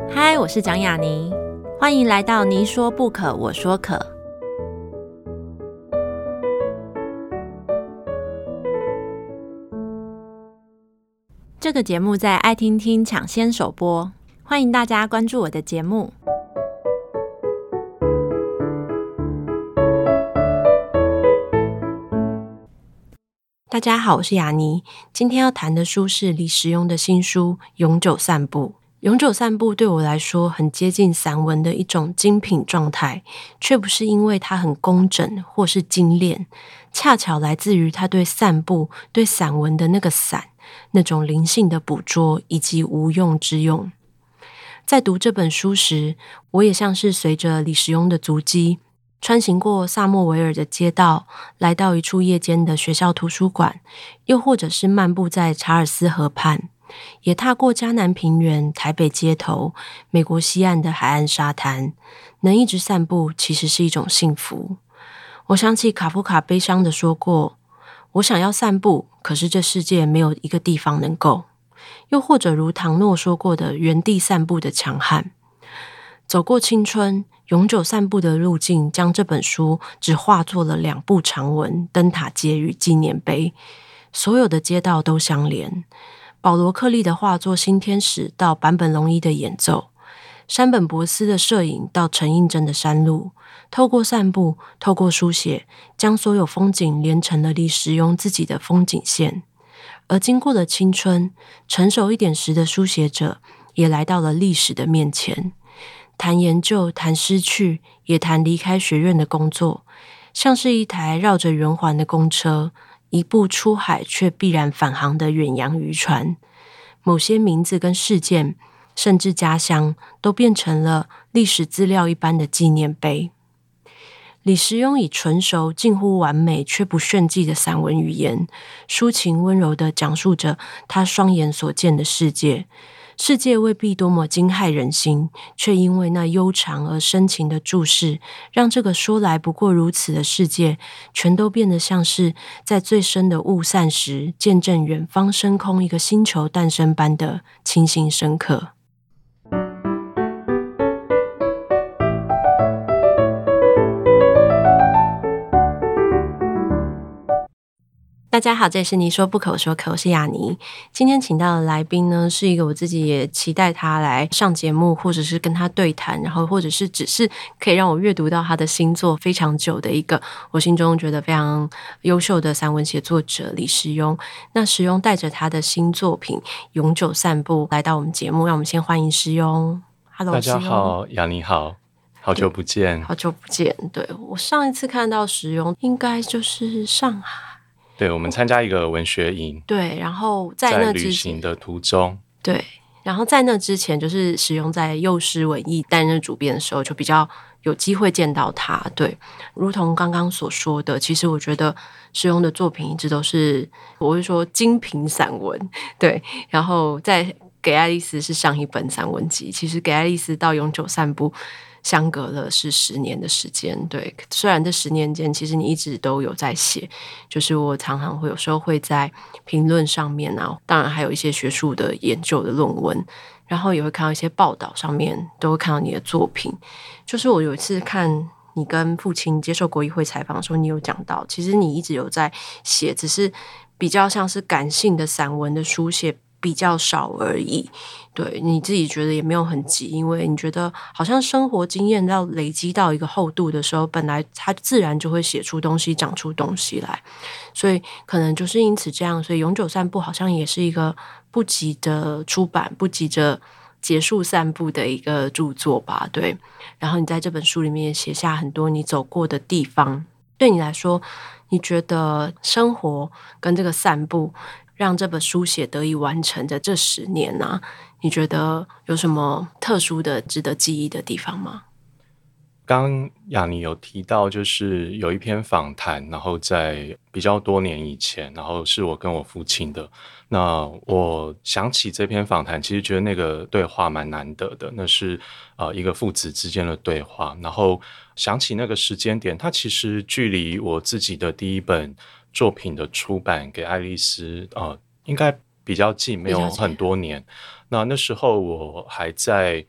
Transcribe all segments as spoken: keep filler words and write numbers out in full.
嗨，我是蒋雅妮，欢迎来到你说不可，我说可。这个节目在爱听听抢先首播，欢迎大家关注我的节目。大家好，我是雅妮，今天要谈的书是李时雍的新书《永久散步》。永久散步对我来说很接近散文的一种精品状态，却不是因为它很工整或是精炼，恰巧来自于他对散步、对散文的那个散，那种灵性的捕捉以及无用之用。在读这本书时，我也像是随着李时雍的足迹，穿行过萨莫维尔的街道，来到一处夜间的学校图书馆，又或者是漫步在查尔斯河畔，也踏过嘉南平原、台北街头、美国西岸的海岸沙滩。能一直散步其实是一种幸福。我想起卡夫卡悲伤地说过，我想要散步，可是这世界没有一个地方能够。又或者如唐诺说过的原地散步的强悍。走过青春，永久散步的路径将这本书只化作了两部长文：灯塔街与纪念碑。所有的街道都相连，保罗克利的画作《新天使》到坂本龙一的演奏，山本博斯的摄影到陈映真的山路，透过散步，透过书写，将所有风景连成了李时雍自己的风景线。而经过了青春，成熟一点时的书写者也来到了历史的面前，谈研究，谈失去，也谈离开学院的工作，像是一台绕着圆环的公车，一部出海却必然返航的远洋渔船。某些名字跟事件，甚至家乡，都变成了历史资料一般的纪念碑。李时雍以纯熟、近乎完美却不炫技的散文语言，抒情温柔地讲述着他双眼所见的世界。世界未必多么惊骇人心，却因为那悠长而深情的注视，让这个说来不过如此的世界，全都变得像是在最深的雾散时，见证远方升空一个星球诞生般的清新深刻。大家好，这里是你说不可，我说可，我是雅妮。今天请到的来宾呢，是一个我自己也期待他来上节目，或者是跟他对谈，然后或者是只是可以让我阅读到他的新作非常久的一个我心中觉得非常优秀的散文写作者李时雍。那时雍带着他的新作品《永久散步》来到我们节目，让我们先欢迎时雍。Hello， 大家好，雅妮好，好久不见， 好久不见。对，我上一次看到时雍，应该就是上海。 对，我们参加一个文学营， 对，然后在那之前在旅行的途中， 对，然后在那之前，就是时雍在幼师文艺担任主编的时候，就比较有机会见到他。对，如同刚刚所说的，其实我觉得时雍的作品一直都是，我会说精品散文。对，然后在给爱丽丝是上一本散文集，其实给爱丽丝到永久散步相隔了是十年的时间。对，虽然这十年间其实你一直都有在写，就是我常常会有时候会在评论上面啊，当然还有一些学术的研究的论文，然后也会看到一些报道上面都会看到你的作品。就是我有一次看你跟父亲接受国议会采访的时候，你有讲到其实你一直有在写，只是比较像是感性的散文的书写比较少而已。对，你自己觉得也没有很急，因为你觉得好像生活经验要累积到一个厚度的时候，本来它自然就会写出东西，长出东西来。所以可能就是因此这样，所以永久散步好像也是一个不急着出版、不急着结束散步的一个著作吧。对，然后你在这本书里面也写下很多你走过的地方。对你来说，你觉得生活跟这个散步让这本书写得以完成的这十年啊，你觉得有什么特殊的值得记忆的地方吗？ 刚刚雅妮有提到，就是有一篇访谈，然后在比较多年以前，然后是我跟我父亲的。那我想起这篇访谈，其实觉得那个对话蛮难得的，那是呃一个父子之间的对话。然后想起那个时间点，它其实距离我自己的第一本作品的出版给爱丽丝，呃，应该比较近，没有很多年。那那时候我还在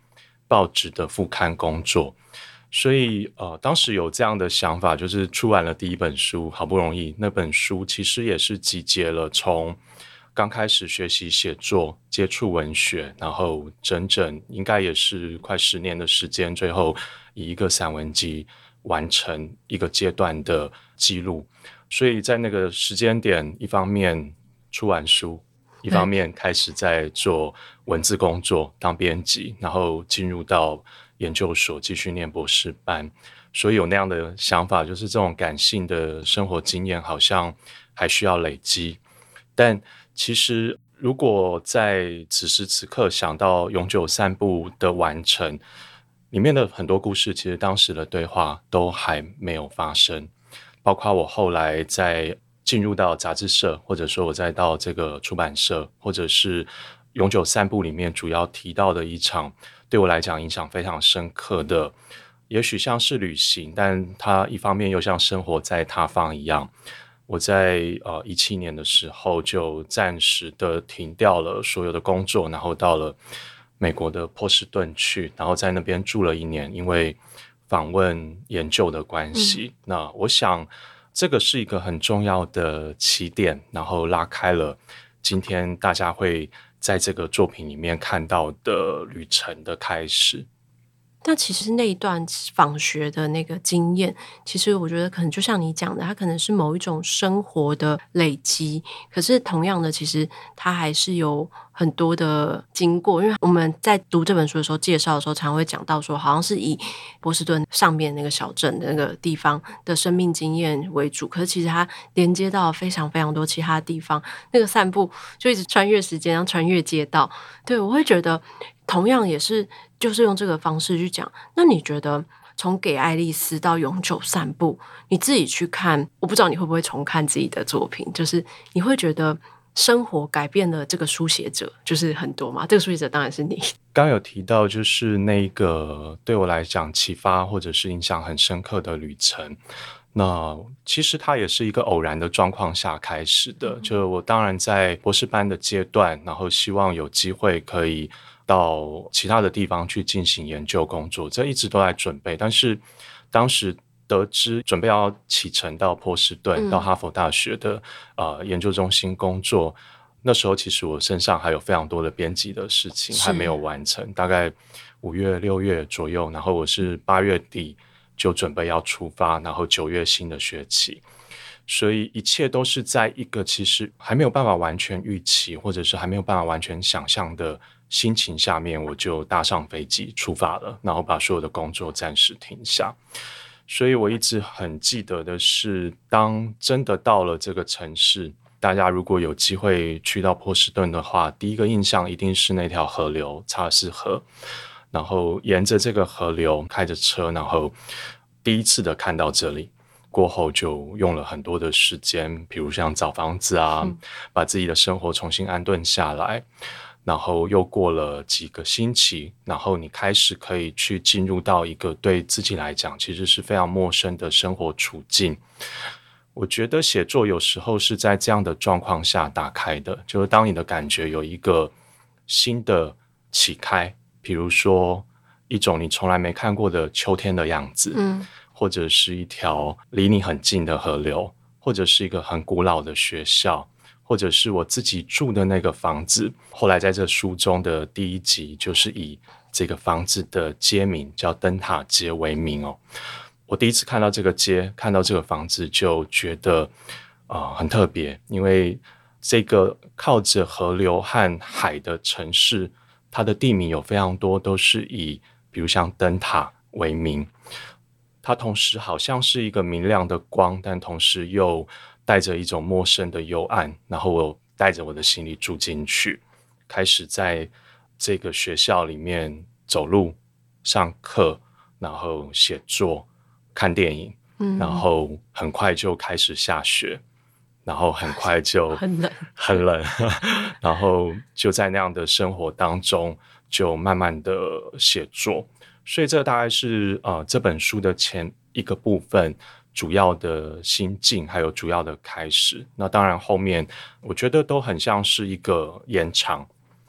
报纸的副刊工作。所以呃，当时有这样的想法，就是出完了第一本书，好不容易那本书其实也是集结了从刚开始学习写作、接触文学，然后整整应该也是快十年的时间，最后以一个散文集完成一个阶段的记录。所以在那个时间点，一方面出完书，一方面开始在做文字工作，当编辑，然后进入到研究所继续念博士班。所以有那样的想法，就是这种感性的生活经验好像还需要累积。但其实如果在此时此刻想到永久散步的完成，里面的很多故事其实当时的对话都还没有发生，包括我后来在进入到杂志社，或者说我再到这个出版社，或者是永久散步里面主要提到的一场对我来讲影响非常深刻的，也许像是旅行，但它一方面又像生活在他方一样。我在呃一七年的时候就暂时的停掉了所有的工作，然后到了美国的波士顿去，然后在那边住了一年，因为访问研究的关系。嗯、那我想这个是一个很重要的起点，然后拉开了今天大家会在这个作品里面看到的旅程的开始。 但其实那一段访学的那个经验，其实我觉得可能就像你讲的，它可能是某一种生活的累积，可是同样的其实它还是有很多的经过。因为我们在读这本书的时候介绍的时候常会讲到说，好像是以波士顿上面那个小镇的那个地方的生命经验为主，可是其实它连接到非常非常多其他地方，那个散步就一直穿越时间，然后穿越街道。对，我会觉得同样也是就是用这个方式去讲。那你觉得从给爱丽丝到永久散步，你自己去看，我不知道你会不会重看自己的作品，就是你会觉得生活改变了这个书写者就是很多嘛？这个书写者当然是你。 刚有提到就是那个对我来讲启发或者是印象很深刻的旅程，那其实它也是一个偶然的状况下开始的。就我当然在博士班的阶段，然后希望有机会可以到其他的地方去进行研究工作，这一直都在准备。但是当时得知准备要启程到波士顿、嗯、到哈佛大学的呃研究中心工作，那时候其实我身上还有非常多的编辑的事情还没有完成，大概五月六月左右，然后我是八月底就准备要出发，然后九月新的学期，所以一切都是在一个其实还没有办法完全预期，或者是还没有办法完全想象的心情下面，我就搭上飞机出发了，然后把所有的工作暂时停下。所以我一直很记得的是，当真的到了这个城市，大家如果有机会去到波士顿的话，第一个印象一定是那条河流查尔斯河，然后沿着这个河流开着车，然后第一次的看到这里，过后就用了很多的时间，比如像找房子啊、嗯、把自己的生活重新安顿下来，然后又过了几个星期，然后你开始可以去进入到一个对自己来讲其实是非常陌生的生活处境。我觉得写作有时候是在这样的状况下打开的，就是当你的感觉有一个新的启开，比如说一种你从来没看过的秋天的样子，嗯，或者是一条离你很近的河流，或者是一个很古老的学校，或者是我自己住的那个房子。后来在这书中的第一集就是以这个房子的街名叫灯塔街为名哦。我第一次看到这个街，看到这个房子就觉得、呃、很特别，因为这个靠着河流和海的城市，它的地名有非常多都是以比如像灯塔为名，它同时好像是一个明亮的光，但同时又带着一种陌生的幽暗。然后我带着我的行李住进去，开始在这个学校里面走路、上课，然后写作、看电影、嗯、然后很快就开始下雪，然后很快就很冷很冷然后就在那样的生活当中就慢慢的写作。所以这大概是呃这本书的前一个部分主要的心境还有主要的开始。那当然后面我觉得都很像是一个延长，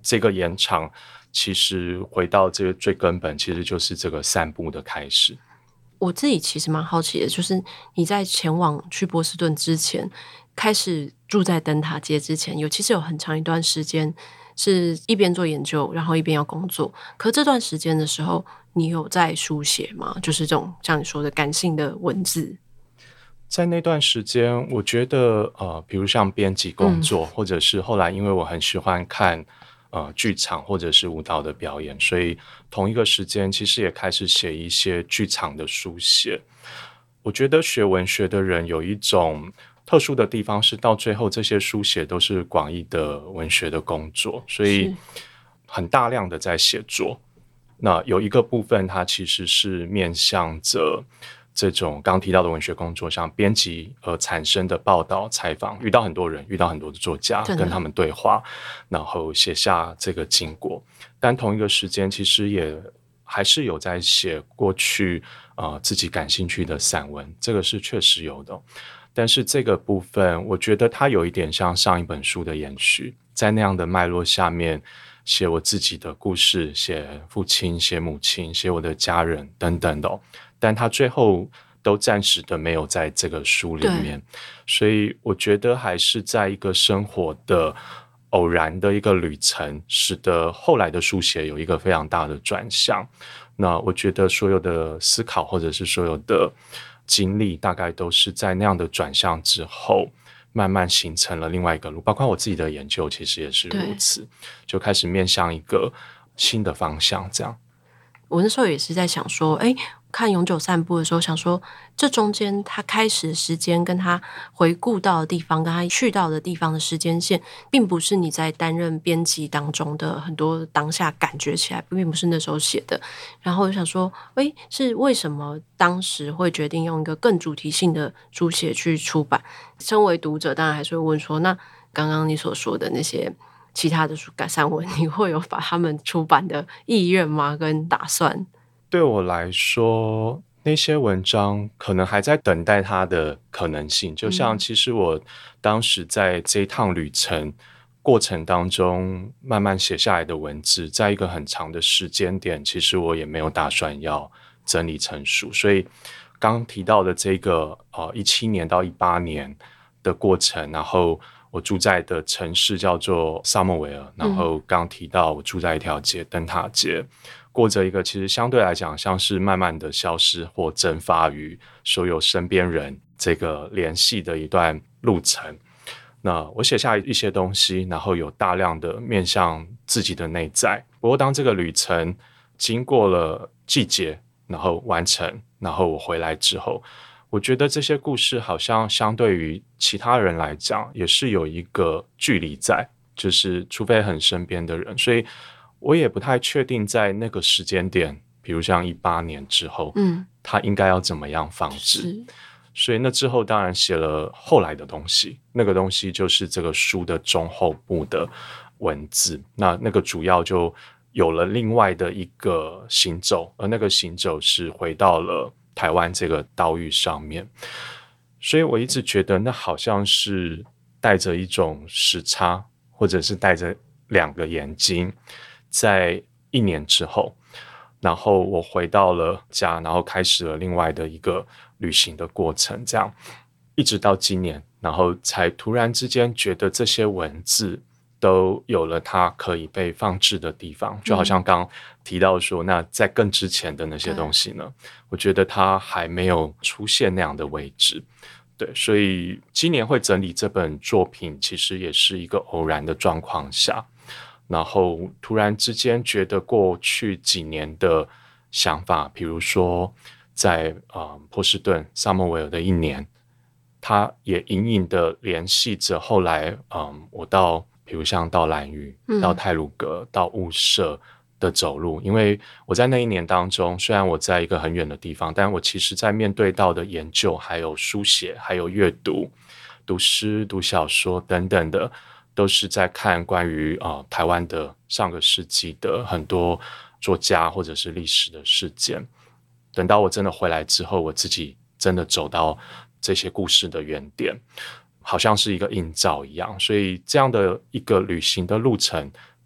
这个延长其实回到这个最根本，其实就是这个散步的开始。 我自己其实蛮好奇的，就是你在前往去波士顿之前，开始住在灯塔街之前，有其实有很长一段时间是一边做研究，然后一边要工作。可这段时间的时候，你有在书写吗？就是这种像你说的感性的文字。 在那段时间，我觉得呃，比如像编辑工作，嗯、或者是后来因为我很喜欢看呃剧场或者是舞蹈的表演，所以同一个时间其实也开始写一些剧场的书写。我觉得学文学的人有一种特殊的地方，是到最后这些书写都是广义的文学的工作，所以很大量的在写作。那有一个部分它其实是面向着这种刚提到的文学工作，像编辑而产生的报道采访，遇到很多人，遇到很多的作家，跟他们对话，然后写下这个经过。但同一个时间其实也还是有在写过去呃自己感兴趣的散文，这个是确实有的。但是这个部分我觉得它有一点像上一本书的延续，在那样的脉络下面写我自己的故事，写父亲，写母亲，写我的家人等等的、哦，但他最后都暂时的没有在这个书里面，所以我觉得还是在一个生活的偶然的一个旅程，使得后来的书写有一个非常大的转向。那我觉得所有的思考或者是所有的经历，大概都是在那样的转向之后慢慢形成了另外一个路，包括我自己的研究其实也是如此，就开始面向一个新的方向这样。 我那时候也是在想说，哎，看永久散步的时候想说，这中间他开始的时间跟他回顾到的地方跟他去到的地方的时间线，并不是你在担任编辑当中的很多当下感觉起来，并不是那时候写的。然后我就想说，哎，是为什么当时会决定用一个更主题性的书写去出版？身为读者当然还是会问说，那刚刚你所说的那些其他的书散文，你会有把他们出版的意愿吗？跟打算？ 对我来说，那些文章可能还在等待它的可能性。就像其实我当时在这一趟旅程过程当中慢慢写下来的文字，在一个很长的时间点，其实我也没有打算要整理成书。所以刚刚提到的这个呃一七年到一八年的过程，然后我住在的城市叫做萨默维尔，然后刚提到我住在一条街灯塔街，过着一个其实相对来讲像是慢慢的消失或蒸发于所有身边人这个联系的一段路程。那我写下一些东西，然后有大量的面向自己的内在。不过当这个旅程经过了季节，然后完成，然后我回来之后，我觉得这些故事好像相对于其他人来讲也是有一个距离在，就是除非很身边的人，所以我也不太确定在那个时间点，比如像一八年之后，嗯，他应该要怎么样放置。所以那之后当然写了后来的东西，那个东西就是这个书的中后部的文字，那那个主要就有了另外的一个行走，而那个行走是回到了台湾这个岛屿上面。所以我一直觉得那好像是带着一种时差，或者是带着两个眼睛，在一年之后，然后我回到了家，然后开始了另外的一个旅行的过程，这样一直到今年，然后才突然之间觉得这些文字都有了它可以被放置的地方，就好像刚提到说，那在更之前的那些东西呢，我觉得它还没有出现那样的位置。对，所以今年会整理这本作品，其实也是一个偶然的状况下，然后突然之间觉得过去几年的想法，比如说在、呃、波士顿萨默维尔的一年，它也隐隐的联系着后来、嗯、我到比如像到兰屿、到太鲁阁、到雾社的走路，因为我在那一年当中，虽然我在一个很远的地方，但我其实在面对到的研究还有书写还有阅读读诗读小说等等的，都是在看关于、呃、台湾的上个世纪的很多作家或者是历史的事件。等到我真的回来之后，我自己真的走到这些故事的原点，好像是一个映照一样。所以这样的一个旅行的路程，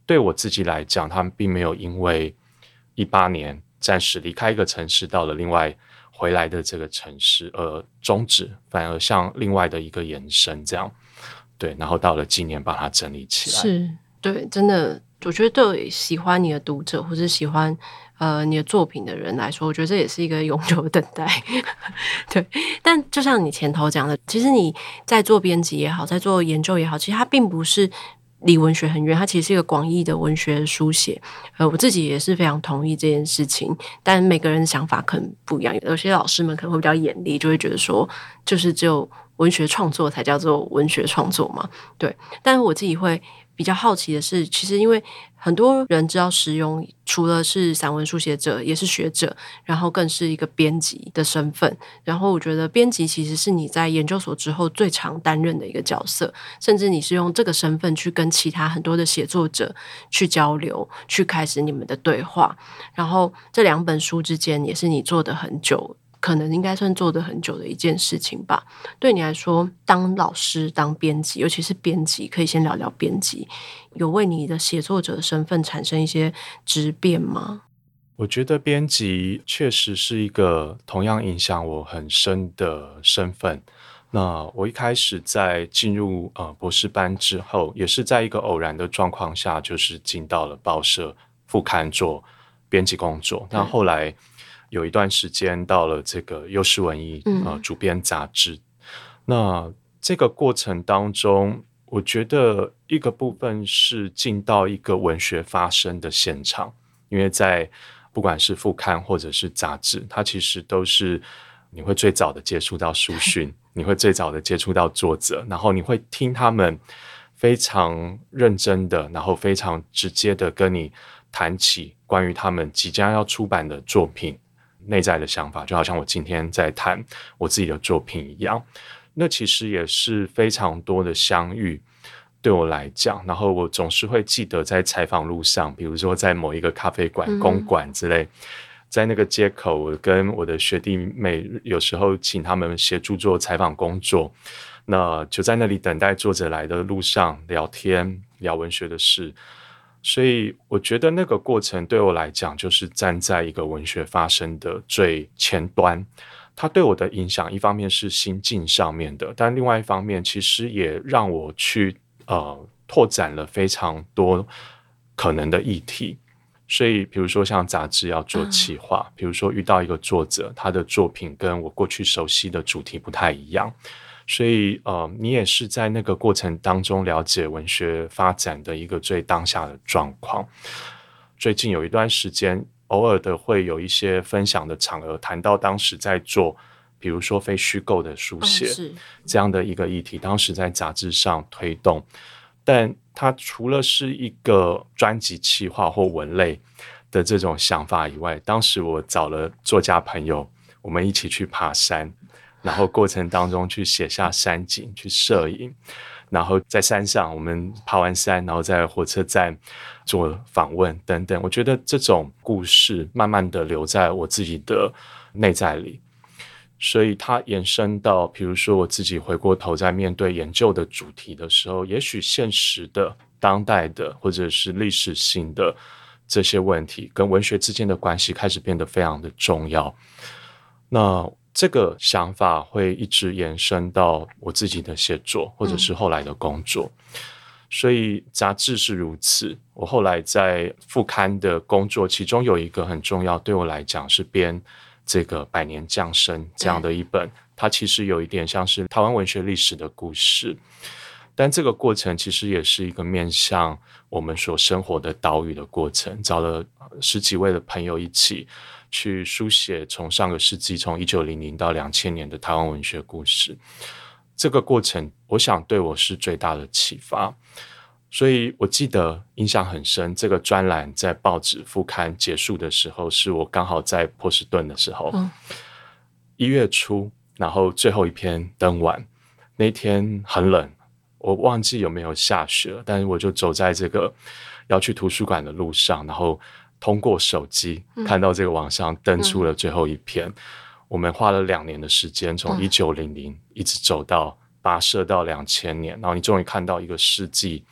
对我自己来讲，他们并没有因为一八年暂时离开一个城市到了另外回来的这个城市而终止，反而像另外的一个延伸这样。对，然后到了今年把它整理起来。 是，对，真的，我觉得对喜欢你的读者或是喜欢呃你的作品的人来说，我觉得这也是一个永久的等待。对，但就像你前头讲的，其实你在做编辑也好，在做研究也好，其实它并不是离文学很远，它其实是一个广义的文学书写。呃，我自己也是非常同意这件事情，但每个人的想法可能不一样。有些老师们可能会比较严厉，就会觉得说，就是只有文学创作才叫做文学创作嘛。对，但是我自己会比较好奇的是，其实因为很多人知道时庸除了是散文书写者，也是学者，然后更是一个编辑的身份。然后我觉得编辑其实是你在研究所之后最常担任的一个角色，甚至你是用这个身份去跟其他很多的写作者去交流，去开始你们的对话。然后这两本书之间也是你做的很久，可能应该算做得很久的一件事情吧。对你来说，当老师、当编辑，尤其是编辑，可以先聊聊编辑，有为你的写作者的身份产生一些质变吗？ 我觉得编辑确实是一个同样影响我很深的身份。那我一开始在进入呃博士班之后，也是在一个偶然的状况下，就是进到了报社副刊做编辑工作。那后来有一段时间到了这个优势文艺、呃、主编杂志。那这个过程当中，我觉得一个部分是进到一个文学发生的现场，因为在不管是副刊或者是杂志，它其实都是你会最早的接触到书讯，你会最早的接触到作者，然后你会听他们非常认真的，然后非常直接的跟你谈起关于他们即将要出版的作品内在的想法，就好像我今天在谈我自己的作品一样。那其实也是非常多的相遇对我来讲，然后我总是会记得在采访路上，比如说在某一个咖啡馆、公馆之类，在那个街口，我跟我的学弟妹有时候请他们协助做采访工作，那就在那里等待作者来的路上聊天，聊文学的事。所以我觉得那个过程对我来讲，就是站在一个文学发生的最前端。它对我的影响，一方面是心境上面的，但另外一方面，其实也让我去呃拓展了非常多可能的议题。所以比如说像杂志要做企划，比如说遇到一个作者，他的作品跟我过去熟悉的主题不太一样，所以呃，你也是在那个过程当中了解文学发展的一个最当下的状况。最近有一段时间，偶尔的会有一些分享的场合谈到当时在做比如说非虚构的书写、哦、这样的一个议题，当时在杂志上推动，但它除了是一个专辑企划或文类的这种想法以外，当时我找了作家朋友，我们一起去爬山，然后过程当中去写下山景，去摄影，然后在山上我们爬完山，然后在火车站做访问等等。我觉得这种故事慢慢的留在我自己的内在里，所以它延伸到比如说我自己回过头在面对研究的主题的时候，也许现实的、当代的或者是历史性的这些问题跟文学之间的关系开始变得非常的重要。那这个想法会一直延伸到我自己的写作或者是后来的工作、嗯、所以杂志是如此。我后来在副刊的工作，其中有一个很重要，对我来讲是编这个百年降生这样的一本，它其实有一点像是台湾文学历史的故事，但这个过程其实也是一个面向我们所生活的岛屿的过程，找了十几位的朋友一起去书写从上个世纪从一九零零到两千年的台湾文学故事。这个过程我想对我是最大的启发，所以我记得印象很深，这个专栏在报纸副刊结束的时候，是我刚好在波士顿的时候、嗯、一月初，然后最后一篇登完，那天很冷，我忘记有没有下雪，但是我就走在这个要去图书馆的路上，然后通过手机看到这个网上登出了最后一篇、嗯、我们花了两年的时间，从一九零零一直走到跋涉到两千年，然后你终于看到一个世纪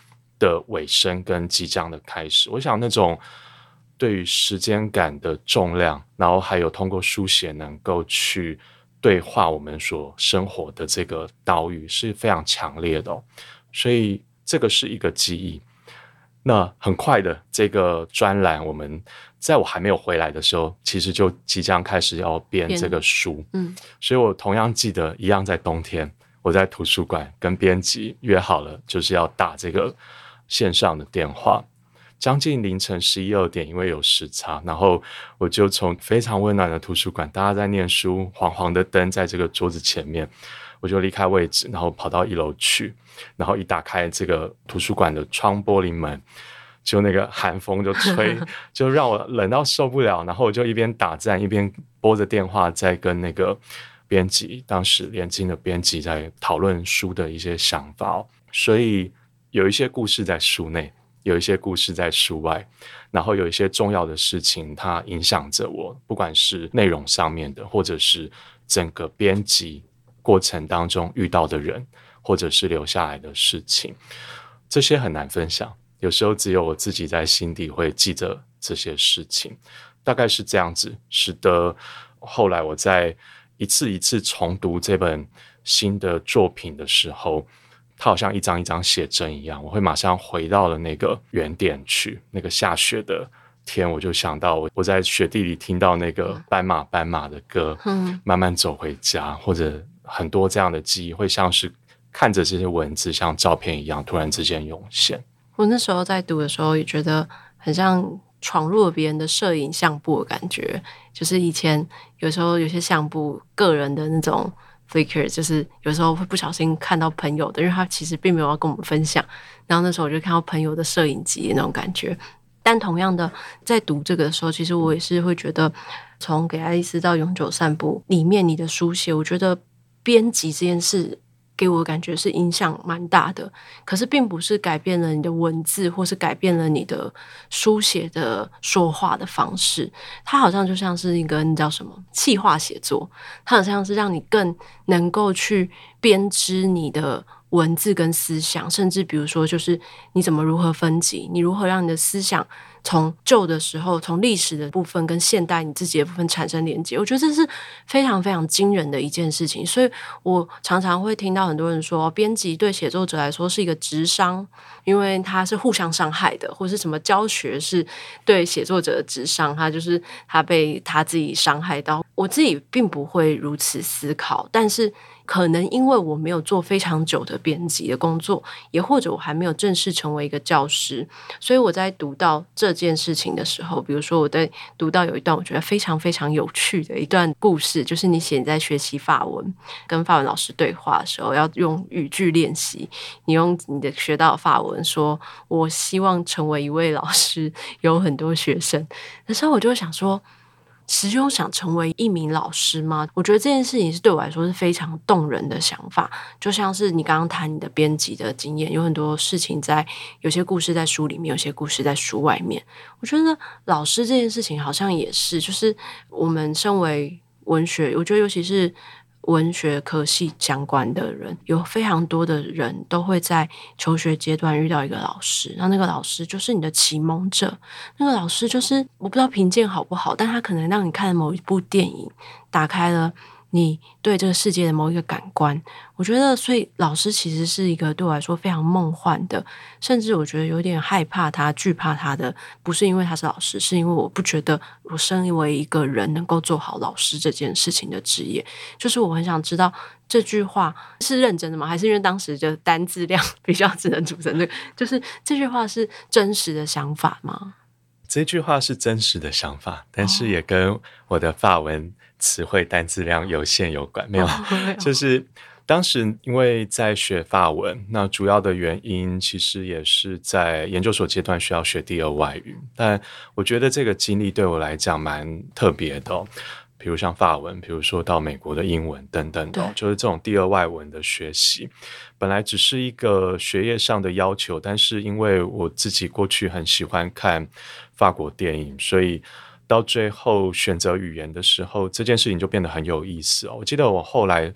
的尾声跟即将的开始。我想那种对于时间感的重量，然后还有通过书写能够去对话我们所生活的这个岛屿是非常强烈的哦，所以这个是一个记忆。那很快的这个专栏，我们在我还没有回来的时候，其实就即将开始要编这个书，嗯，所以我同样记得，一样在冬天，我在图书馆跟编辑约好了，就是要打这个线上的电话。将近凌晨十一二点，因为有时差，然后我就从非常温暖的图书馆，大家在念书，黄黄的灯在这个桌子前面，我就离开位置，然后跑到一楼去，然后一打开这个图书馆的窗玻璃门，就那个寒风就吹，就让我冷到受不了，然后我就一边打战一边拨着电话，在跟那个编辑，当时联经的编辑在讨论书的一些想法哦。所以有一些故事在书内，有一些故事在书外，然后有一些重要的事情它影响着我，不管是内容上面的，或者是整个编辑过程当中遇到的人，或者是留下来的事情，这些很难分享，有时候只有我自己在心底会记着这些事情，大概是这样子，使得后来我在一次一次重读这本新的作品的时候，它好像一张一张写真一样，我会马上回到了那个原点去，那个下雪的天，我就想到我我在雪地里听到那个斑马斑马的歌，嗯，慢慢走回家，或者很多这样的记忆会像是看着这些文字像照片一样突然之间涌现。 我那时候在读的时候也觉得很像闯入了别人的摄影相簿的感觉，就是以前有时候有些相簿个人的那种 Flickr， 就是有时候会不小心看到朋友的，因为他其实并没有要跟我们分享，然后那时候我就看到朋友的摄影集的那种感觉。但同样的，在读这个的时候，其实我也是会觉得，从给爱丽丝到永久散步里面你的书写，我觉得编辑这件事给我的感觉是影响蛮大的，可是并不是改变了你的文字，或是改变了你的书写的说话的方式，它好像就像是一个叫什么企划写作，它好像是让你更能够去编织你的文字跟思想，甚至比如说就是你怎么如何分级，你如何让你的思想从旧的时候，从历史的部分跟现代你自己的部分产生连接，我觉得这是非常非常惊人的一件事情。所以我常常会听到很多人说，编辑对写作者来说是一个职伤，因为它是互相伤害的，或是什么教学是对写作者的职伤，他就是他被他自己伤害到。我自己并不会如此思考，但是可能因为我没有做非常久的编辑的工作，也或者我还没有正式成为一个教师，所以我在读到这件事情的时候，比如说我在读到有一段我觉得非常非常有趣的一段故事，就是你写你在学习法文，跟法文老师对话的时候要用语句练习，你用你的学到的法文说我希望成为一位老师，有很多学生的时候，我就会想说实用想成为一名老师吗？我觉得这件事情是对我来说是非常动人的想法，就像是你刚刚谈你的编辑的经验，有很多事情在，有些故事在书里面，有些故事在书外面。我觉得老师这件事情好像也是，就是我们身为文学，我觉得尤其是文学科系相关的人，有非常多的人都会在求学阶段遇到一个老师，那那个老师就是你的启蒙者，那个老师就是我不知道评鉴好不好，但他可能让你看某一部电影，打开了你对这个世界的某一个感官。我觉得所以老师其实是一个对我来说非常梦幻的，甚至我觉得有点害怕他惧怕他的，不是因为他是老师，是因为我不觉得我身为一个人能够做好老师这件事情的职业。就是我很想知道这句话是认真的吗？还是因为当时的单字量比较只能组成这个，就是这句话是真实的想法吗？ 这句话是真实的想法，但是也跟我的法文词汇单字量有限有关。没有，就是当时因为在学法文，那主要的原因其实也是在研究所阶段需要学第二外语，但我觉得这个经历对我来讲蛮特别的哦。比如像法文，比如说到美国的英文等等的、哦，就是这种第二外文的学习，本来只是一个学业上的要求，但是因为我自己过去很喜欢看法国电影，所以到最后选择语言的时候，这件事情就变得很有意思哦。我记得我后来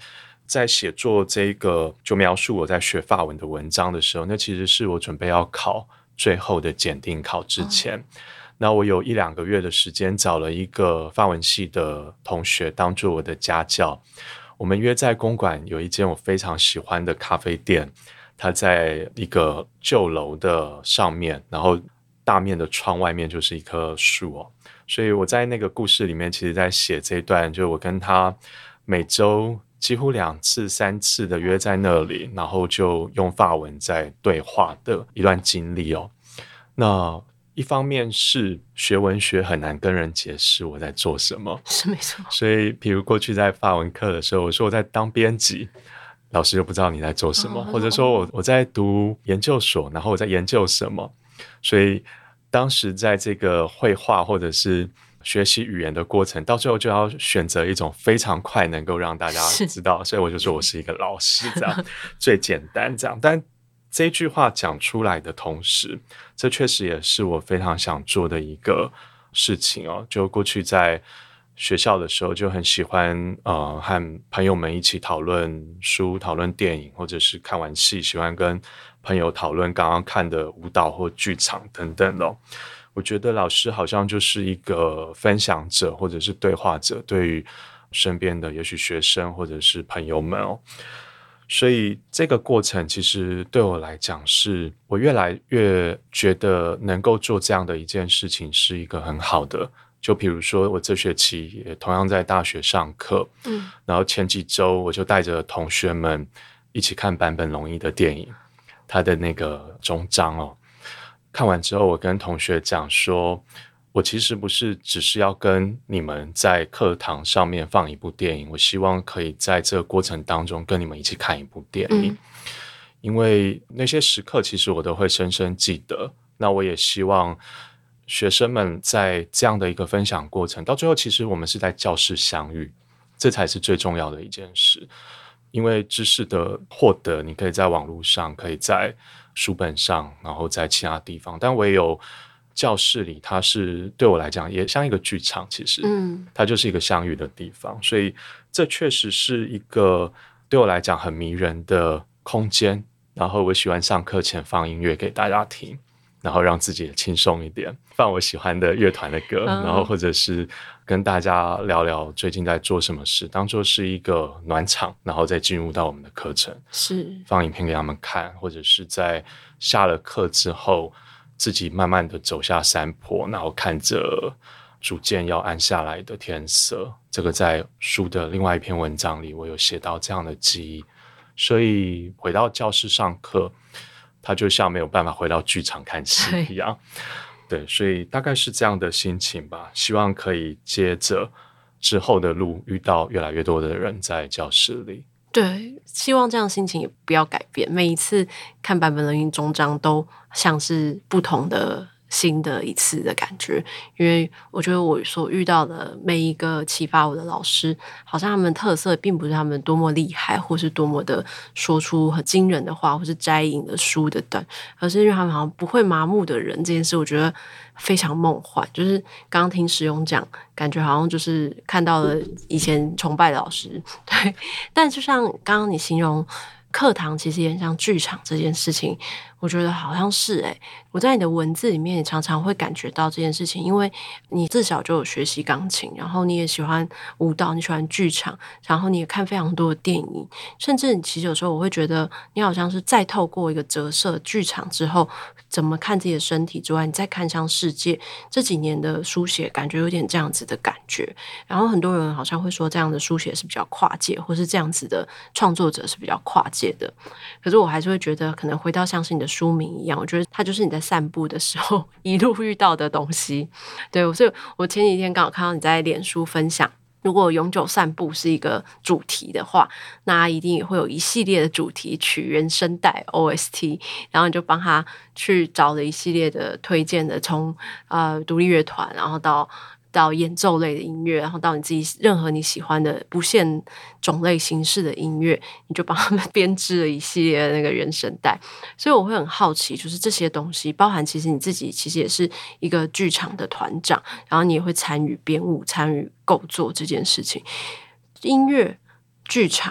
在写作这个就描述我在学法文的文章的时候，那其实是我准备要考最后的检定考之前、哦、那我有一两个月的时间找了一个法文系的同学当做我的家教，我们约在公馆有一间我非常喜欢的咖啡店，它在一个旧楼的上面，然后大面的窗外面就是一棵树哦，所以我在那个故事里面其实在写这一段，就我跟他每周几乎两次三次的约在那里，然后就用法文在对话的一段经历哦。那一方面是学文学很难跟人解释我在做什么， 是没错。 所以比如过去在法文课的时候，我说我在当编辑，老师就不知道你在做什么、哦、或者说我我在读研究所，然后我在研究什么，所以当时在这个绘画或者是学习语言的过程，到最后就要选择一种非常快能够让大家知道，所以我就说我是一个老师，这样最简单这样。但这句话讲出来的同时，这确实也是我非常想做的一个事情哦。就过去在学校的时候就很喜欢呃和朋友们一起讨论书、讨论电影，或者是看完戏喜欢跟朋友讨论刚刚看的舞蹈或剧场等等哦。我觉得老师好像就是一个分享者或者是对话者，对于身边的也许学生或者是朋友们哦。所以这个过程其实对我来讲，是我越来越觉得能够做这样的一件事情是一个很好的。就比如说我这学期也同样在大学上课，嗯，然后前几周我就带着同学们一起看坂本龙一的电影，他的那个终章哦。看完之后我跟同学讲说，我其实不是只是要跟你们在课堂上面放一部电影，我希望可以在这个过程当中跟你们一起看一部电影、嗯、因为那些时刻其实我都会深深记得。那我也希望学生们在这样的一个分享过程，到最后其实我们是在教室相遇，这才是最重要的一件事。因为知识的获得你可以在网络上，可以在书本上，然后在其他地方，但唯有教室里，它是对我来讲也像一个剧场，其实它就是一个相遇的地方、嗯、所以这确实是一个对我来讲很迷人的空间。然后我喜欢上课前放音乐给大家听，然后让自己也轻松一点，放我喜欢的乐团的歌、嗯、然后或者是跟大家聊聊最近在做什么事，当作是一个暖场，然后再进入到我们的课程，是放影片给他们看，或者是在下了课之后自己慢慢的走下山坡，然后看着逐渐要暗下来的天色。这个在书的另外一篇文章里我有写到这样的记忆。所以回到教室上课，它就像没有办法回到剧场看戏一样。对，所以大概是这样的心情吧。希望可以接着之后的路遇到越来越多的人在教室里。 对，希望这样的心情也不要改变。每一次看坂本龙一终章都像是不同的新的一次的感觉，因为我觉得我所遇到的每一个启发我的老师，好像他们特色并不是他们多么厉害，或是多么的说出很惊人的话，或是摘引的书的段，而是因为他们好像不会麻木的人。这件事我觉得非常梦幻，就是刚刚听石勇讲，感觉好像就是看到了以前崇拜的老师。对，但就像刚刚你形容课堂其实也很像剧场这件事情，我觉得好像是欸，我在你的文字里面也常常会感觉到这件事情。因为你自小就有学习钢琴，然后你也喜欢舞蹈，你喜欢剧场，然后你也看非常多的电影，甚至你其实有时候我会觉得你好像是再透过一个折射剧场之后怎么看自己的身体之外，你再看向世界。这几年的书写感觉有点这样子的感觉，然后很多人好像会说这样的书写是比较跨界，或是这样子的创作者是比较跨界的。可是我还是会觉得可能回到像是你的书名一样，我觉得它就是你在散步的时候一路遇到的东西。对，所以我前几天刚好看到你在脸书分享，如果永久散步是一个主题的话，那一定也会有一系列的主题曲原声带 O S T， 然后你就帮他去找了一系列的推荐的，从呃独立乐团，然后到到演奏类的音乐，然后到你自己任何你喜欢的不限种类形式的音乐，你就帮他们编织了一系列的那个原声带。所以我会很好奇，就是这些东西包含其实你自己其实也是一个剧场的团长，然后你也会参与编舞参与构作这件事情，音乐剧场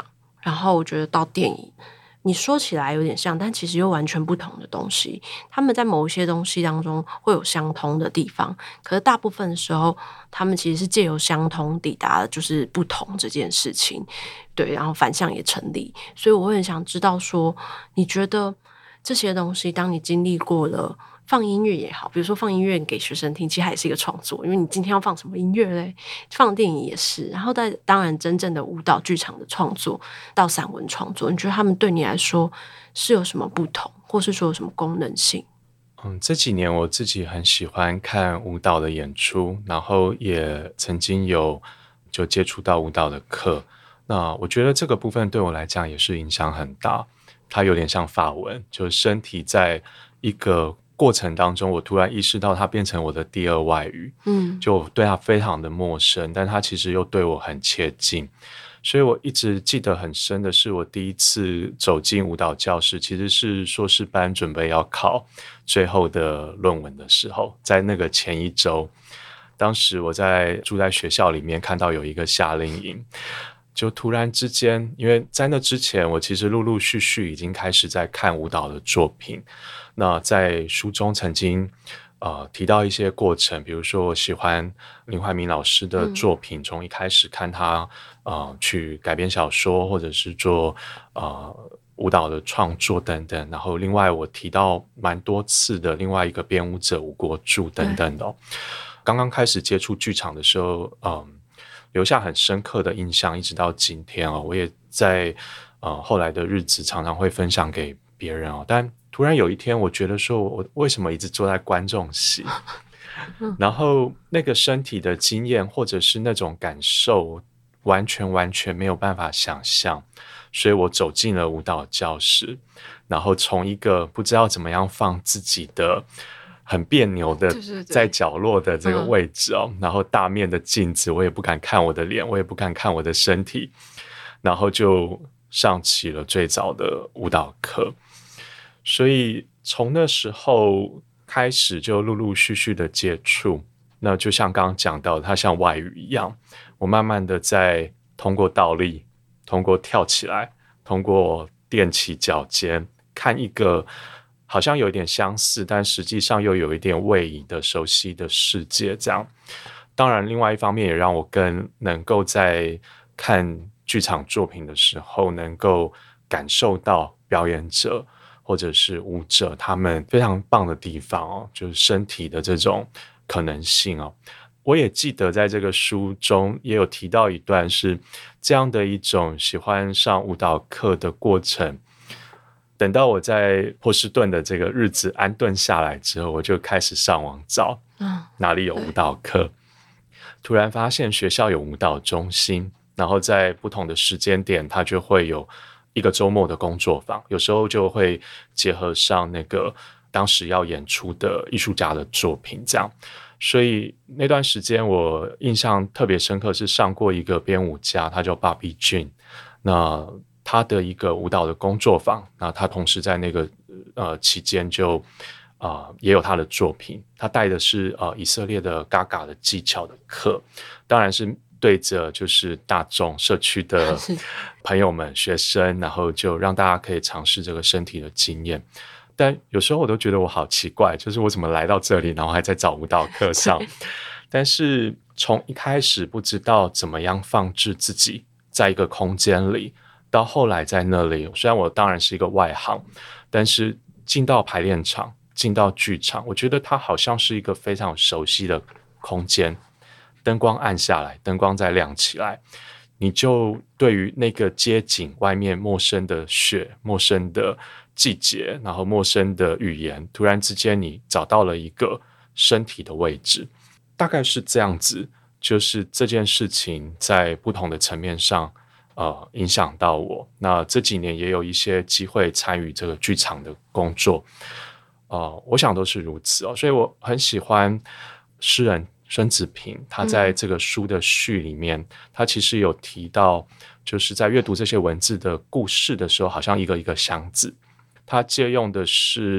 然后我觉得到电影，你说起来有点像，但其实又完全不同的东西。他们在某一些东西当中会有相通的地方，可是大部分的时候，他们其实是借由相通抵达的就是不同这件事情。对，然后反向也成立。所以我会很想知道说，你觉得这些东西，当你经历过了放音乐也好，比如说放音乐给学生听，其实还是一个创作，因为你今天要放什么音乐嘞？放电影也是，然后在当然真正的舞蹈剧场的创作到散文创作，你觉得他们对你来说是有什么不同，或是说有什么功能性？ 嗯，这几年我自己很喜欢看舞蹈的演出，然后也曾经有就接触到舞蹈的课。那我觉得这个部分对我来讲也是影响很大，它有点像法文，就是身体在一个过程当中，我突然意识到它变成我的第二外语，嗯，就对它非常的陌生，但它其实又对我很切近。所以我一直记得很深的是，我第一次走进舞蹈教室，其实是硕士班准备要考最后的论文的时候，在那个前一周，当时我在住在学校里面，看到有一个夏令营，就突然之间，因为在那之前，我其实陆陆续续已经开始在看舞蹈的作品。那在书中曾经呃提到一些过程，比如说我喜欢林怀民老师的作品，从、嗯、一开始看他呃去改编小说，或者是做呃舞蹈的创作等等。然后另外我提到蛮多次的另外一个编舞者吴国柱等等的、哦。刚刚开始接触剧场的时候，嗯。留下很深刻的印象，一直到今天哦，我也在呃后来的日子常常会分享给别人哦。但突然有一天，我觉得说我为什么一直坐在观众席，然后那个身体的经验或者是那种感受，完全完全没有办法想象，所以我走进了舞蹈教室，然后从一个不知道怎么样放自己的。很别扭的在角落的这个位置哦，嗯、然后大面的镜子，我也不敢看我的脸，我也不敢看我的身体，然后就上起了最早的舞蹈课。所以从那时候开始就陆陆续续的接触，那就像刚刚讲到，它像外语一样，我慢慢的在通过倒立，通过跳起来，通过踮起脚尖，看一个。好像有一点相似，但实际上又有一点位移的熟悉的世界这样。当然另外一方面也让我更能够在看剧场作品的时候能够感受到表演者或者是舞者他们非常棒的地方哦，就是身体的这种可能性哦。我也记得在这个书中也有提到一段是这样的一种喜欢上舞蹈课的过程。等到我在波士顿的这个日子安顿下来之后，我就开始上网找哪里有舞蹈课。突然发现学校有舞蹈中心，然后在不同的时间点，它就会有一个周末的工作坊，有时候就会结合上那个当时要演出的艺术家的作品这样。所以那段时间我印象特别深刻，是上过一个编舞家，他叫 Bobby Jean。那他的一个舞蹈的工作坊，那他同时在那个呃期间就啊、呃、也有他的作品，他带的是呃以色列的 Gaga 的技巧的课，当然是对着就是大众社区的朋友们学生，然后就让大家可以尝试这个身体的经验。但有时候我都觉得我好奇怪，就是我怎么来到这里，然后还在找舞蹈课上。但是从一开始不知道怎么样放置自己在一个空间里。到后来在那里，虽然我当然是一个外行，但是进到排练场，进到剧场，我觉得它好像是一个非常熟悉的空间。灯光暗下来，灯光再亮起来，你就对于那个街景外面陌生的雪、陌生的季节，然后陌生的语言，突然之间你找到了一个身体的位置，大概是这样子。就是这件事情在不同的层面上呃，影响到我。那这几年也有一些机会参与这个剧场的工作，呃，我想都是如此哦。所以我很喜欢诗人孙子平，他在这个书的序里面，嗯、他其实有提到，就是在阅读这些文字的故事的时候，好像一个一个箱子，他借用的是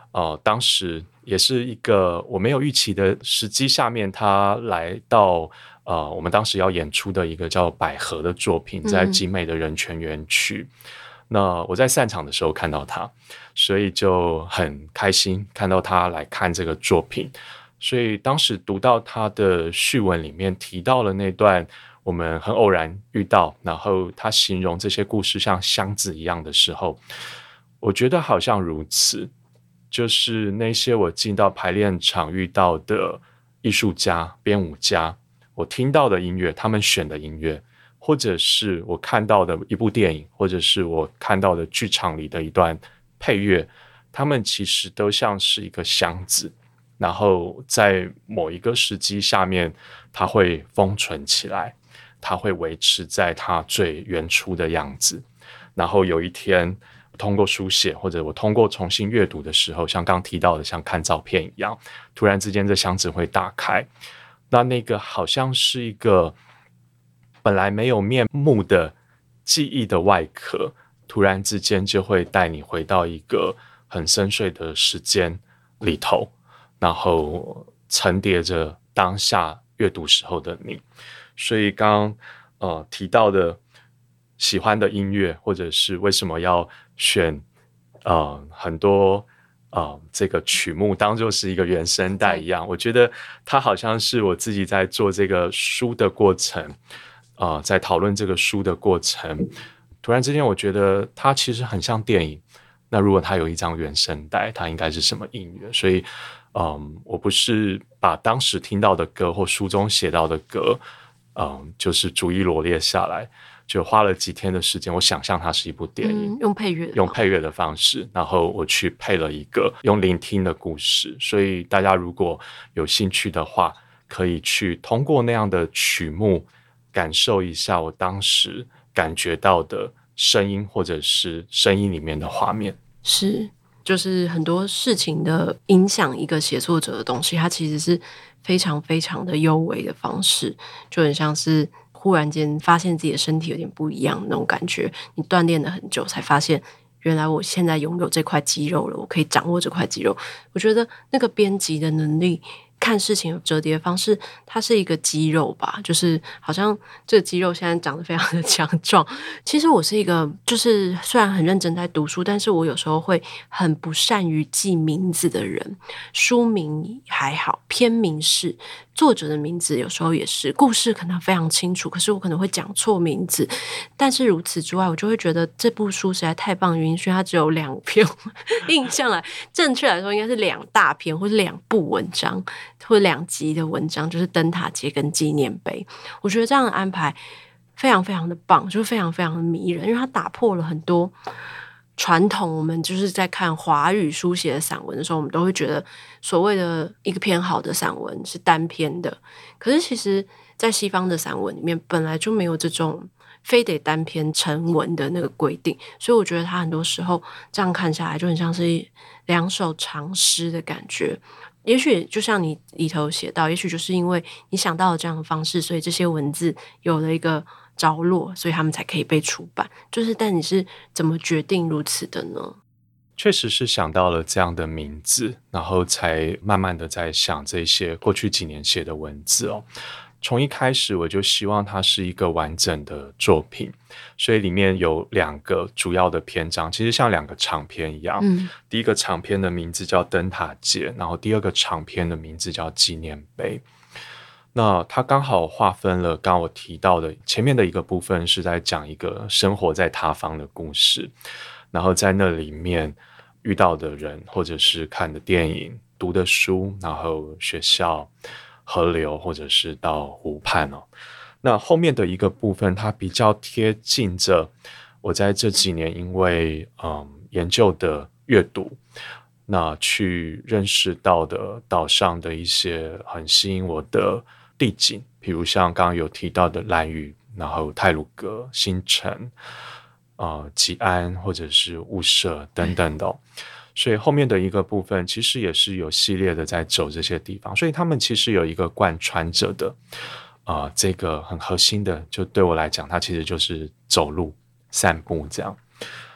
呃，当时也是一个我没有预期的时机下面，他来到呃我们当时要演出的一个叫百合的作品，在景美的人权园区。嗯、那我在散场的时候看到他，所以就很开心看到他来看这个作品。所以当时读到他的序文里面提到了那段我们很偶然遇到，然后他形容这些故事像箱子一样的时候，我觉得好像如此，就是那些我进到排练场遇到的艺术家、编舞家，我听到的音乐，他们选的音乐，或者是我看到的一部电影，或者是我看到的剧场里的一段配乐，他们其实都像是一个箱子，然后在某一个时机下面，它会封存起来，它会维持在它最原初的样子。然后有一天，通过书写，或者我通过重新阅读的时候，像刚提到的，像看照片一样，突然之间这箱子会打开，那那个好像是一个本来没有面目的记忆的外壳，突然之间就会带你回到一个很深邃的时间里头，然后层叠着当下阅读时候的你。所以刚刚呃提到的喜欢的音乐，或者是为什么要选呃很多呃这个曲目当作是一个原声带一样，我觉得它好像是我自己在做这个书的过程，呃在讨论这个书的过程，突然之间我觉得它其实很像电影。那如果它有一张原声带，它应该是什么音乐？所以嗯，我不是把当时听到的歌或书中写到的歌嗯，就是逐一罗列下来，就花了几天的时间，我想象它是一部电影， 嗯、用配乐用配乐的方式，然后我去配了一个用聆听的故事。所以大家如果有兴趣的话，可以去通过那样的曲目感受一下我当时感觉到的声音，或者是声音里面的画面。 是，就是很多事情的影响一个写作者的东西，它其实是非常非常的幽微的方式，就很像是忽然间发现自己的身体有点不一样那种感觉。你锻炼了很久，才发现原来我现在拥有这块肌肉了，我可以掌握这块肌肉。我觉得那个编辑的能力，看事情的折叠方式，它是一个肌肉吧，就是好像这个肌肉现在长得非常的强壮。其实我是一个就是虽然很认真在读书，但是我有时候会很不善于记名字的人。书名还好，篇名是，作者的名字有时候也是，故事可能非常清楚，可是我可能会讲错名字。但是如此之外，我就会觉得这部书实在太棒，允许它只有两篇印象来正确来说应该是两大篇或是两部文章或两集的文章，就是灯塔街跟纪念碑。我觉得这样的安排非常非常的棒，就是非常非常的迷人，因为它打破了很多传统。我们就是在看华语书写的散文的时候，我们都会觉得所谓的一个篇好的散文是单篇的，可是其实在西方的散文里面本来就没有这种非得单篇成文的那个规定，所以我觉得它很多时候这样看下来就很像是两首长诗的感觉。也许就像你里头写到，也许就是因为你想到了这样的方式，所以这些文字有了一个着落，所以他们才可以被出版。就是但你是怎么决定如此的呢？ 确实是想到了这样的名字，然后才慢慢的在想这些过去几年写的文字哦。从一开始我就希望它是一个完整的作品，所以里面有两个主要的篇章，其实像两个长篇一样。嗯、第一个长篇的名字叫灯塔街，然后第二个长篇的名字叫纪念碑。那它刚好划分了刚刚我提到的前面的一个部分是在讲一个生活在他方的故事，然后在那里面遇到的人，或者是看的电影、读的书，然后学校、河流，或者是到湖畔哦。那后面的一个部分，它比较贴近着我在这几年因为嗯研究的阅读，那去认识到的岛上的一些很吸引我的地景，比如像刚刚有提到的兰屿，然后太鲁阁、新城、呃吉安或者是雾社等等的、哦。所以后面的一个部分其实也是有系列的在走这些地方，所以他们其实有一个贯穿着的啊、呃，这个很核心的，就对我来讲它其实就是走路散步这样。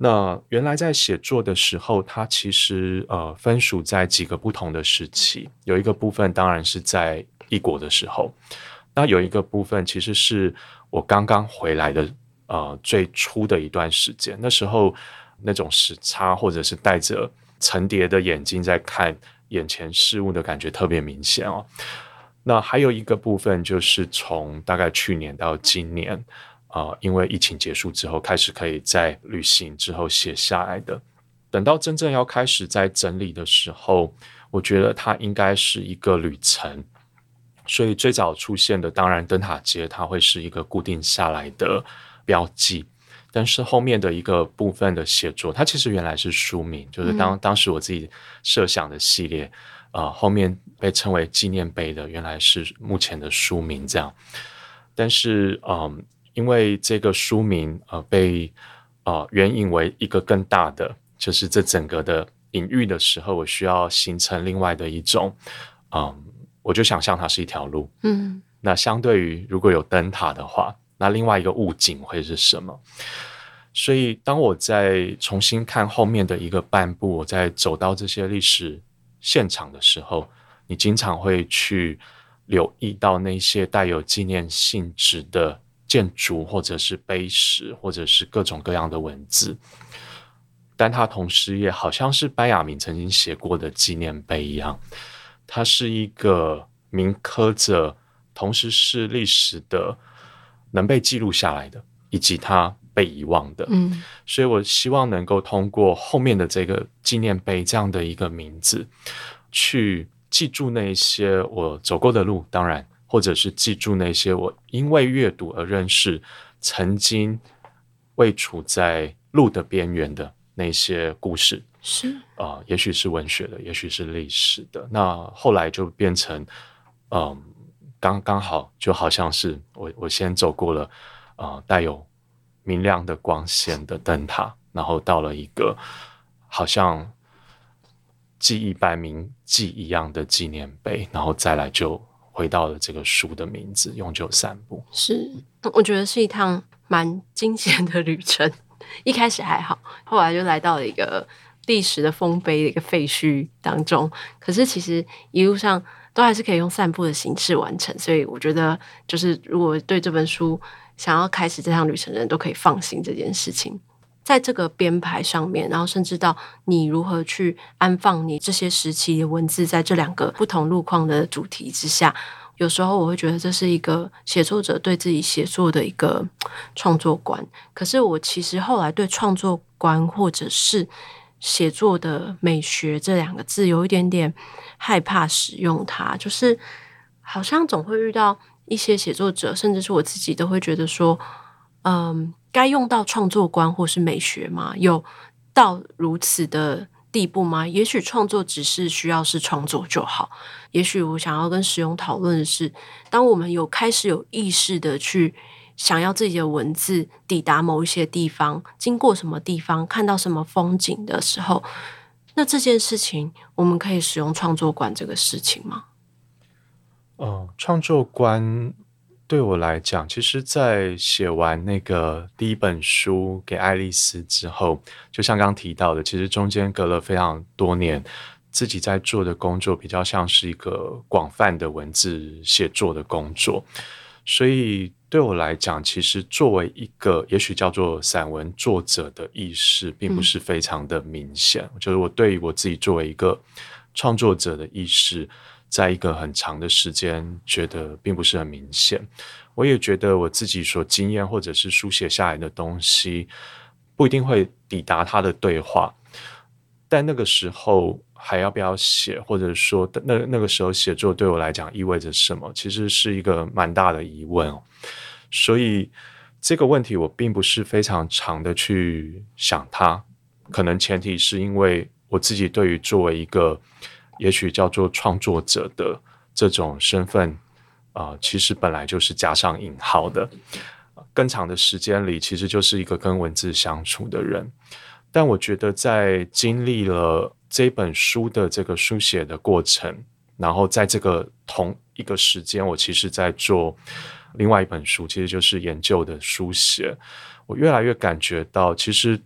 那原来在写作的时候，它其实呃分属在几个不同的时期，有一个部分当然是在异国的时候，那有一个部分其实是我刚刚回来的呃最初的一段时间，那时候那种时差或者是带着层叠的眼睛在看眼前事物的感觉特别明显哦。那还有一个部分就是从大概去年到今年呃，因为疫情结束之后开始可以在旅行之后写下来的，等到真正要开始在整理的时候，我觉得它应该是一个旅程，所以最早出现的当然灯塔街它会是一个固定下来的标记，但是后面的一个部分的写作它其实原来是书名，就是当、嗯、当时我自己设想的系列呃，后面被称为纪念碑的原来是目前的书名这样，但是嗯因为这个书名呃被呃援引为一个更大的，就是这整个的隐喻的时候，我需要形成另外的一种，嗯，我就想象它是一条路，嗯，那相对于如果有灯塔的话，那另外一个物景会是什么？所以当我在重新看后面的一个半部，我在走到这些历史现场的时候，你经常会去留意到那些带有纪念性质的建筑或者是碑石或者是各种各样的文字，但它同时也好像是班雅明曾经写过的纪念碑一样，它是一个铭刻着同时是历史的能被记录下来的以及它被遗忘的、嗯、所以我希望能够通过后面的这个纪念碑这样的一个名字去记住那些我走过的路，当然或者是记住那些我因为阅读而认识曾经位处在路的边缘的那些故事， 是、 呃、也许是文学的，也许是历史的，那后来就变成嗯，刚刚好就好像是我我先走过了呃带有明亮的光线的灯塔，然后到了一个好像记忆般铭记一样的纪念碑，然后再来就回到了这个书的名字永久散步。 是，我觉得是一趟蛮惊险的旅程，一开始还好，后来就来到了一个历史的丰碑的一个废墟当中，可是其实一路上都还是可以用散步的形式完成，所以我觉得就是如果对这本书想要开始这趟旅程的人都可以放心这件事情。在这个编排上面，然后甚至到你如何去安放你这些时期的文字在这两个不同路况的主题之下，有时候我会觉得这是一个写作者对自己写作的一个创作观。可是我其实后来对创作观或者是写作的美学这两个字有一点点害怕使用它，就是好像总会遇到一些写作者，甚至是我自己都会觉得说嗯，该用到创作观或是美学吗？有到如此的地步吗？也许创作只是需要是创作就好，也许我想要跟使用讨论的是，当我们有开始有意识的去想要自己的文字抵达某一些地方，经过什么地方，看到什么风景的时候，那这件事情我们可以使用创作观这个事情吗？ 呃，创作观对我来讲，其实在写完那个第一本书给爱丽丝之后，就像刚刚提到的，其实中间隔了非常多年，自己在做的工作比较像是一个广泛的文字写作的工作，所以对我来讲，其实作为一个也许叫做散文作者的意识并不是非常的明显、嗯、就是我对于我自己作为一个创作者的意识在一个很长的时间觉得并不是很明显，我也觉得我自己所经验或者是书写下来的东西不一定会抵达他的对话，但那个时候还要不要写，或者说那那个时候写作对我来讲意味着什么，其实是一个蛮大的疑问、哦、所以这个问题我并不是非常长的去想它，可能前提是因为我自己对于作为一个也许叫做创作者的这种身份、呃、其实本来就是加上引号的，更长的时间里其实就是一个跟文字相处的人，但我觉得在经历了这本书的这个书写的过程，然后在这个同一个时间我其实在做另外一本书，其实就是研究的书写，我越来越感觉到其实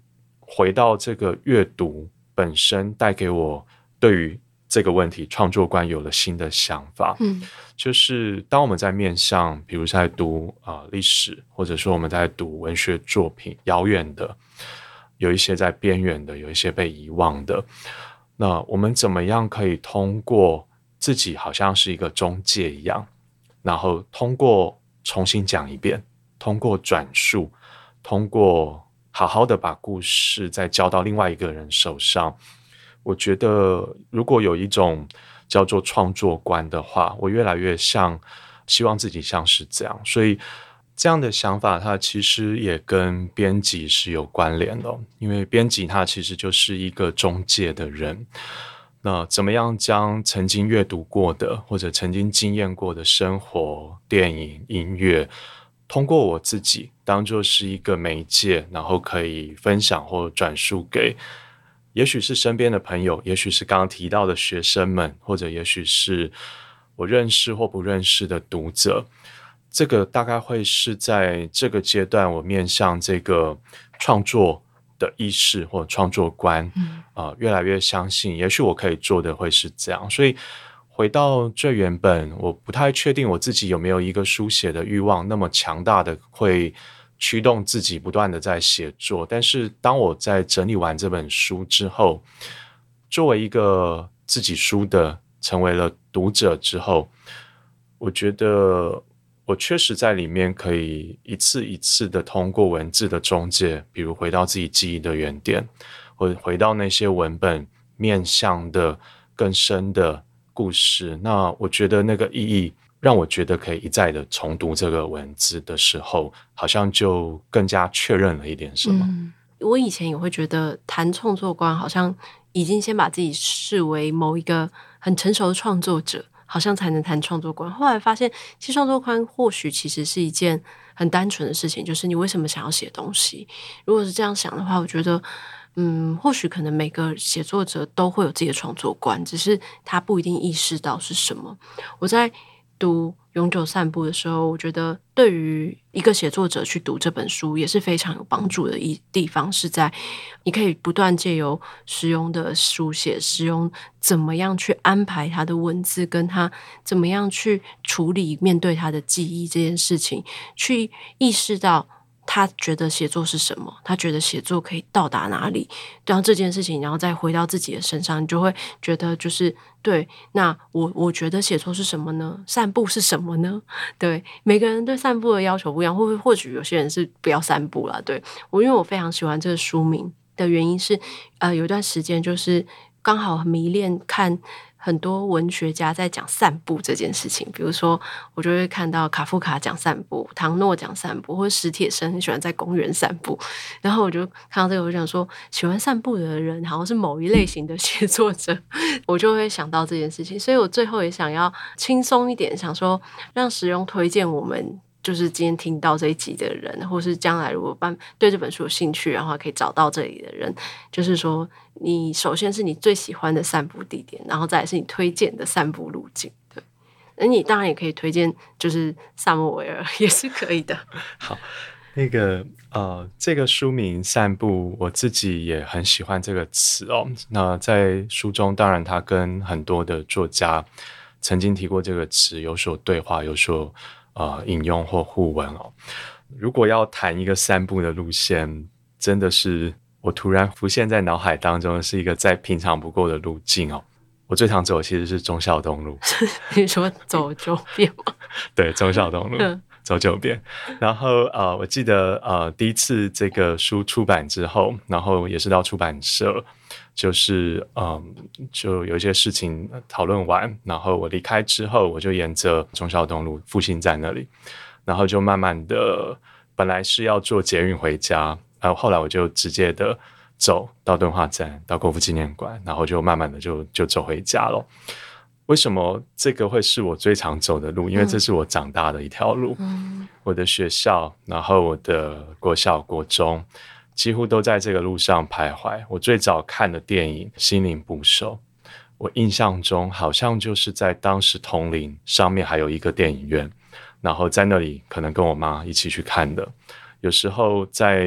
回到这个阅读本身带给我对于这个问题创作观有了新的想法。 嗯， 就是当我们在面向比如在读啊、呃、历史，或者说我们在读文学作品，遥远的有一些在边缘的，有一些被遗忘的，那我们怎么样可以通过自己好像是一个中介一样，然后通过重新讲一遍，通过转述，通过好好的把故事再交到另外一个人手上。我觉得如果有一种叫做创作观的话，我越来越像希望自己像是这样，所以这样的想法它其实也跟编辑是有关联的，因为编辑他其实就是一个中介的人，那怎么样将曾经阅读过的或者曾经经验过的生活、电影、音乐，通过我自己当作是一个媒介，然后可以分享或转述给也许是身边的朋友，也许是刚刚提到的学生们，或者也许是我认识或不认识的读者。这个大概会是在这个阶段我面向这个创作的意识或创作观、嗯呃、越来越相信也许我可以做的会是这样。所以回到最原本，我不太确定我自己有没有一个书写的欲望那么强大的会驱动自己不断的在写作，但是当我在整理完这本书之后，作为一个自己书的成为了读者之后，我觉得我确实在里面可以一次一次的通过文字的中介，比如回到自己记忆的原点，或者回到那些文本面向的更深的故事，那我觉得那个意义让我觉得可以一再的重读这个文字的时候，好像就更加确认了一点什么、 嗯、我以前也会觉得谈创作观好像已经先把自己视为某一个很成熟的创作者，好像才能谈创作观。后来发现其实创作观或许其实是一件很单纯的事情，就是你为什么想要写东西。如果是这样想的话，我觉得嗯，或许可能每个写作者都会有自己的创作观，只是他不一定意识到是什么。我在读永久散步的时候，我觉得对于一个写作者去读这本书也是非常有帮助的一地方，是在你可以不断借由实用的书写，实用怎么样去安排他的文字，跟他怎么样去处理面对他的记忆这件事情，去意识到他觉得写作是什么，他觉得写作可以到达哪里，然后这件事情然后再回到自己的身上，你就会觉得就是对，那我我觉得写作是什么呢？散步是什么呢？对，每个人对散步的要求不一样，或或许有些人是不要散步啦。对，我因为我非常喜欢这个书名的原因是呃，有一段时间就是刚好很迷恋看很多文学家在讲散步这件事情，比如说我就会看到卡夫卡讲散步，唐诺讲散步，或者史铁生很喜欢在公园散步，然后我就看到这个，我就想说喜欢散步的人好像是某一类型的写作者，我就会想到这件事情，所以我最后也想要轻松一点，想说让实用推荐我们就是今天听到这一集的人，或是将来如果对这本书有兴趣然后可以找到这里的人，就是说你首先是你最喜欢的散步地点，然后再来是你推荐的散步路径。对，那你当然也可以推荐就是萨默维尔也是可以的。 好，那个呃，这个书名散步我自己也很喜欢这个词哦。那在书中当然他跟很多的作家曾经提过这个词有所对话，有所呃引用或互文哦。如果要谈一个散步的路线，真的是我突然浮现在脑海当中是一个再平常不过的路径哦。我最常走的其实是忠孝东路。 你说走九遍吗？ 对，忠孝东路走九遍。然后呃，我记得呃第一次这个书出版之后，然后也是到出版社，就是嗯，就有一些事情讨论完，然后我离开之后，我就沿着忠孝东路复兴站那里，然后就慢慢的，本来是要坐捷运回家，然后后来我就直接的走到敦化站，到国父纪念馆，然后就慢慢的就就走回家了。为什么这个会是我最常走的路？因为这是我长大的一条路、嗯、我的学校，然后我的国小国中几乎都在这个路上徘徊。我最早看的电影《心灵捕手》，我印象中好像就是在当时统领上面还有一个电影院，然后在那里可能跟我妈一起去看的。有时候在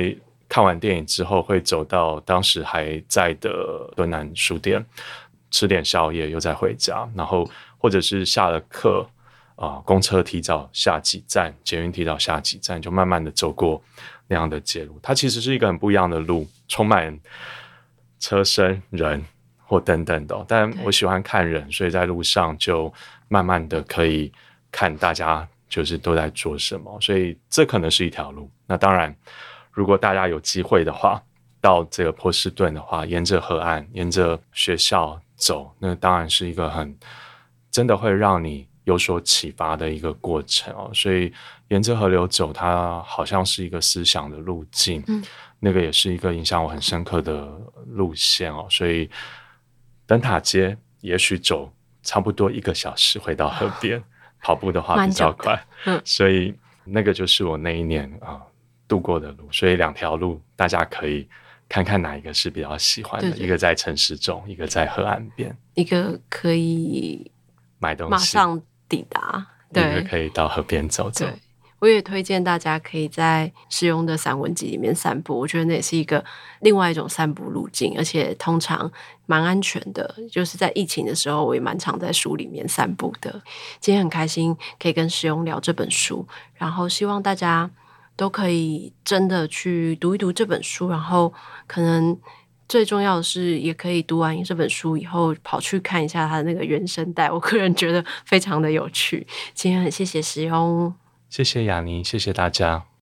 看完电影之后会走到当时还在的敦南书店吃点宵夜，又再回家，然后或者是下了课啊、呃，公车提早下几站，捷运提早下几站，就慢慢的走过那样的街路。它其实是一个很不一样的路，充满车声人或等等的，但我喜欢看人，所以在路上就慢慢的可以看大家就是都在做什么，所以这可能是一条路。那当然如果大家有机会的话，到这个波士顿的话，沿着河岸沿着学校走，那当然是一个很真的会让你有所启发的一个过程哦。所以沿着河流走，它好像是一个思想的路径，嗯，那个也是一个影响我很深刻的路线哦。所以灯塔街也许走差不多一个小时回到河边，跑步的话比较快，嗯，所以那个就是我那一年啊、呃、度过的路。所以两条路大家可以看看哪一个是比较喜欢的，对对，一个在城市中，一个在河岸边， 一个可以买东西马上抵达，对， 一个可以到河边走走。 我也推荐大家可以在实用的散文集里面散步，我觉得那也是一个另外一种散步路径，而且通常蛮安全的，就是在疫情的时候我也蛮常在书里面散步的。今天很开心可以跟实用聊这本书，然后希望大家都可以真的去读一读这本书，然后可能最重要的是也可以读完这本书以后跑去看一下它的那个原声带，我个人觉得非常的有趣。今天很谢谢实用， 谢谢雅妮，谢谢大家。